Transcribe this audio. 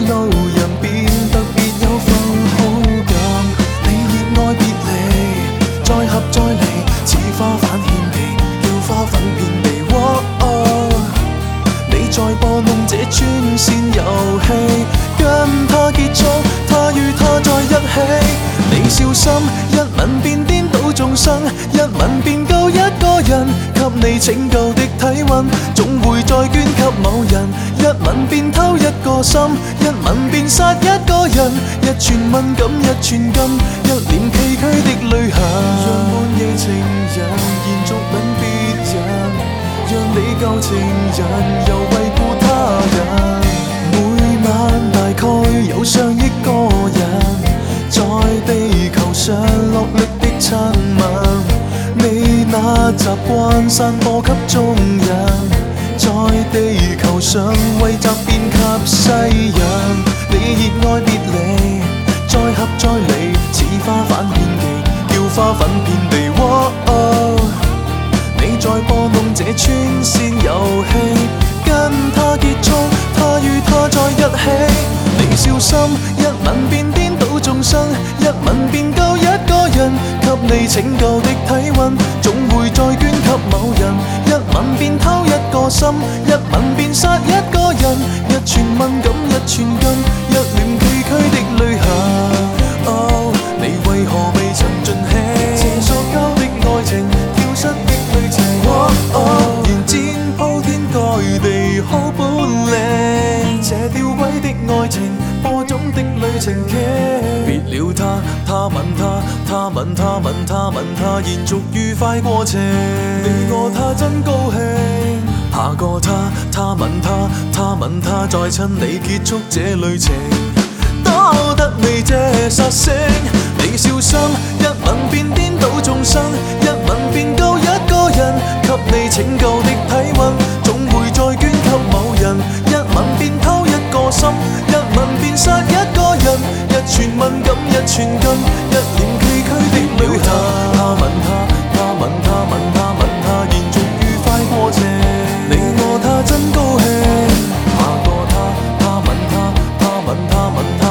路人變特別有份好感。你熱愛別離，再合再離，似花瓣遍地，叫花粉遍地。你在播弄這穿線遊戲，跟他結束，他與他在一起。你小心，一吻便顛倒眾生，一吻便夠一個人，給你拯救的體溫，總會再捐給某人。一吻便偷一個心，一吻便殺一個人，一寸敏感一寸金，一臉崎嶇的淚痕。讓半夜情人延續吻別人，讓你舊情人又惠顧他人。每晚大概有上億個人，在地球上落力的親吻，你那習慣散播給眾人，在地球上為集遍給世人。你熱愛別離，再合再離，似花瓣遍地，叫花粉遍地。你在播弄這穿線遊戲，跟他結束，他與他在一起。你小心，一吻便顛倒眾生，一吻便夠一個人，給你拯救的體溫，總會再捐給某人。一吻便偷一個心，一吻便殺一個人，一寸敏感一寸金，一臉崎嶇的淚痕。你為何未曾盡興？這塑膠的愛情，跳失的旅程。延展鋪天蓋地好本領，這吊詭的愛情，播種的旅程劇。別了他，他吻他，他吻他，吻他吻他，延續愉快過程。你我他真高興，下個他，他吻他，他吻他，再親你結束這旅程。多得你這殺星，你小心，一吻便顛倒眾生，一吻便夠一個人，給你拯救的體溫，總會再捐給某人。一吻便偷一個心，一吻便殺一個人，一寸敏感一寸金，一臉崎嶇的淚痕。他吻他，他吻他，吻他吻他，延續愉快過程。你我他真高興，下個他，他吻他，他吻他吻他。